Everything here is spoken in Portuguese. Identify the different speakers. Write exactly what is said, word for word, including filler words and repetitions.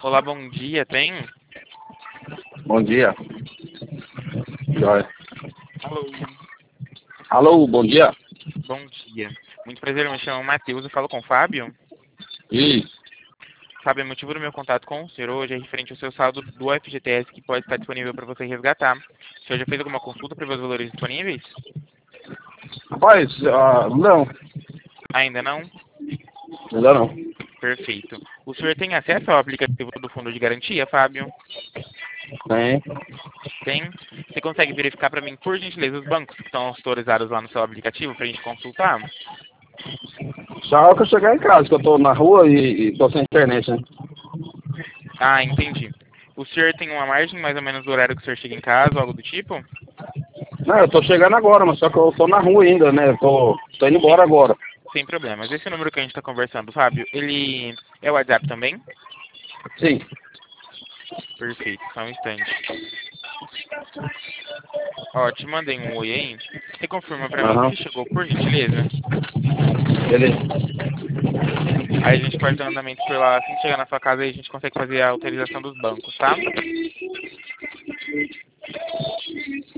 Speaker 1: Olá, bom dia, tem?
Speaker 2: Bom dia. Joia.
Speaker 1: Alô,
Speaker 2: Alô, bom dia.
Speaker 1: bom dia. Muito prazer, eu me chamo Matheus, eu falo com o Fábio.
Speaker 2: Isso.
Speaker 1: Fábio, o motivo do meu contato com o senhor hoje é referente ao seu saldo do F G T S que pode estar disponível para você resgatar. O senhor já fez alguma consulta para ver os valores disponíveis?
Speaker 2: Rapaz, ah, não.
Speaker 1: Ainda não?
Speaker 2: Ainda não.
Speaker 1: Perfeito. O senhor tem acesso ao aplicativo do Fundo de Garantia, Fábio?
Speaker 2: Tem.
Speaker 1: Tem? Você consegue verificar para mim, por gentileza, os bancos que estão autorizados lá no seu aplicativo para a gente consultar?
Speaker 2: Só que eu chegar em casa, que eu tô na rua e, e tô sem internet, né?
Speaker 1: Ah, entendi. O senhor tem uma margem mais ou menos do horário que o senhor chega em casa, ou algo do tipo?
Speaker 2: Não, eu tô chegando agora, mas só que eu tô na rua ainda, né? Eu tô, tô indo embora agora.
Speaker 1: Sem problemas. Esse número que a gente está conversando, Fábio, ele é o WhatsApp também?
Speaker 2: Sim.
Speaker 1: Perfeito, só um instante. Ó, te mandei um oi aí. Você confirma pra mim
Speaker 2: Aham.
Speaker 1: se chegou, por gentileza?
Speaker 2: Beleza.
Speaker 1: Aí a gente pode dar andamento por lá. Assim que chegar na sua casa, aí a gente consegue fazer a autorização dos bancos, tá?